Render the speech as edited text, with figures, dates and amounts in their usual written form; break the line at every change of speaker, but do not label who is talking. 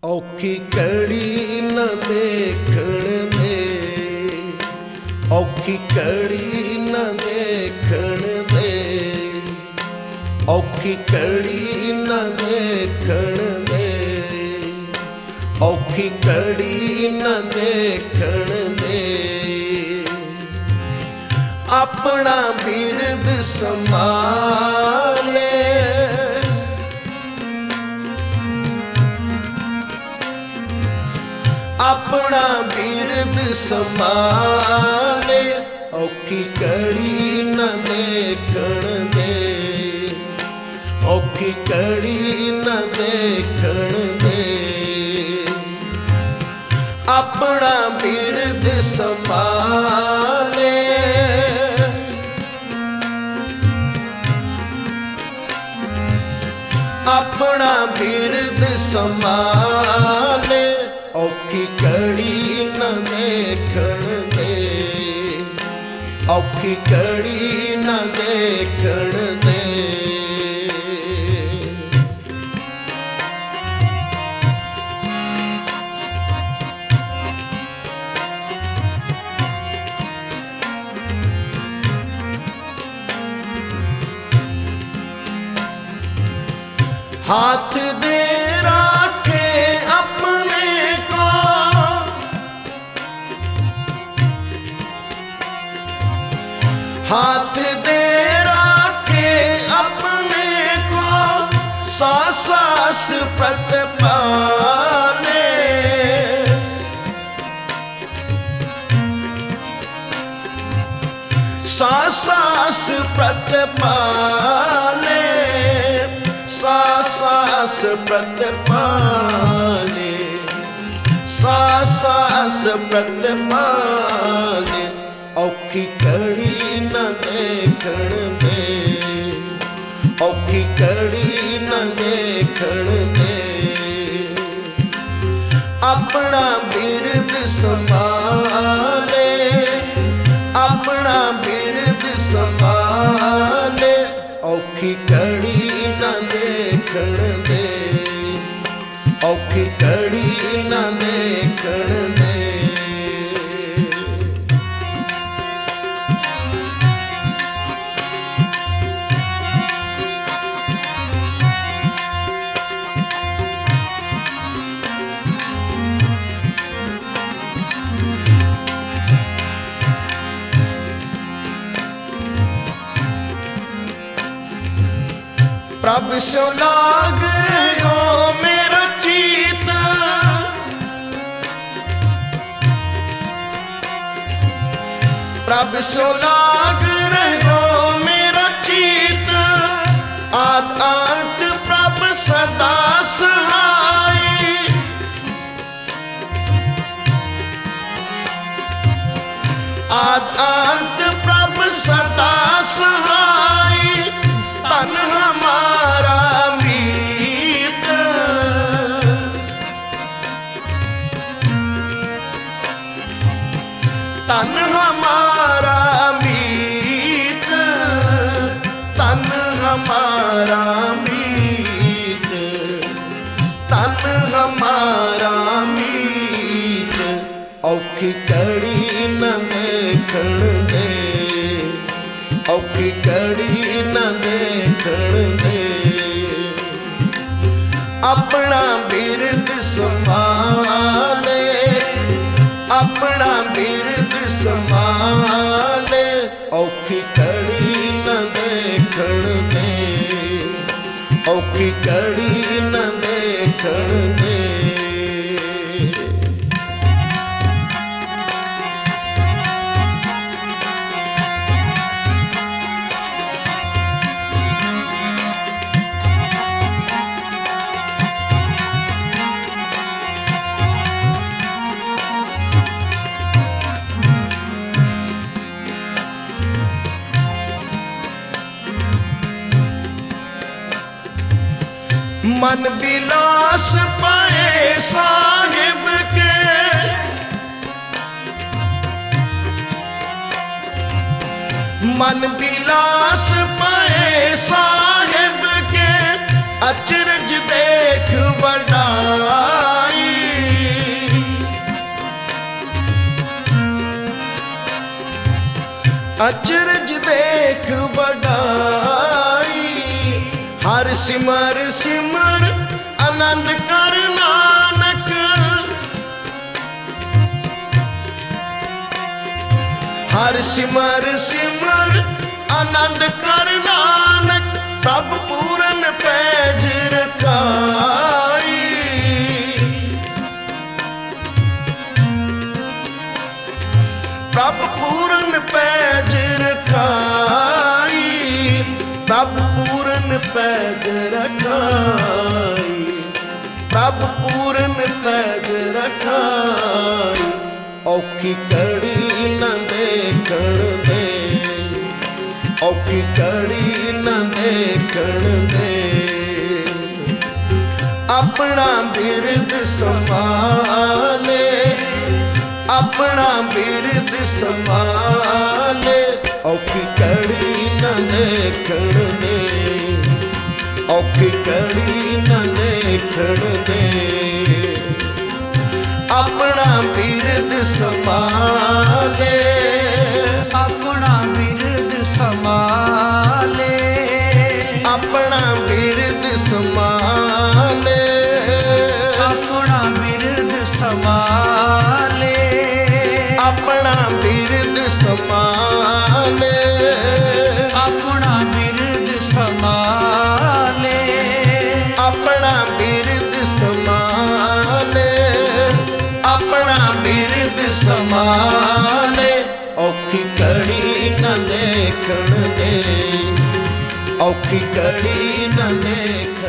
औखी कड़ी न देखण दे, औखी कड़ी न देखण दे, औखी कड़ी न देखण दे, औखी कड़ी न देखण दे। अपना बिरद संभाले, अपना बिरद संभाले, औखी कड़ी न देखण दे, औखी कड़ी न देखण दे। अपना बिरद संभाले, अपना बिरद संभाले, औखी कड़ी न देखण दे, औखी कड़ी न देखण दे। हाथ दे राखे अपने को, हाथ दे राखे अपने को, सास सास प्रतिपाले, सास सास प्रतिपाले, सास सास प्रतिपाले, सास सास प्रतिपाले। औखी कड़ी न देखण दे, औखी कड़ी न देखण दे। अपना बिरद संभाले, अपना बिरद संभाले, औखी कड़ी न देखण दे, औखी कड़ी न देखण दे। प्रभ सो लाग रहो मेरा चीत, प्रभ सो लाग रहो मेरा चीत। आद अंत प्रभ सदा सहाय, आद अंत प्रभ सदा सहाय। तन हमारा मीत, तन हमारा मीत, तन हमारा मीत, तन हमारा मीत। औखी कड़ी न देखण दे, औखी कड़ी न देखण दे। अपना बिरद संभाले, अपना बिरद संभाले, औखी कड़ी न देखण दे, औखी कड़ी न देखण दे। मन बिलास पाए साहिब के, मन बिलास पाए साहिब के। अचरज देख बड़ाई, अचरज देख बड़ाई। हर सिमर सिमर आनंद कर नानक। हर सिमर सिमर आनंद कर नानक। प्रभ पूरन पैज रखाई। प्रभ पूरन पैज रखाई। प्रभ पूरन पैज रखाई। प्रभ पूरन पैज रखाई। औखी कड़ी न देखण दे। औखी कड़ी न देखण दे। अपना बिरद संभाले। अपना बिरद संभाले। औखी कड़ी न देखण दे। औखी कड़ी न देखण दे। अपना बिरद संभाले।
अपना बिरद संभाले।
अपना बिरद संभाले।
अपना बिरद संभाले।
अपना बिरद संभाले।
अपना बिरद संभाले।
अपना बिरद संभाले। अपना बिरद संभाले। औखी कड़ी न देखण दे। औखी कड़ी न देख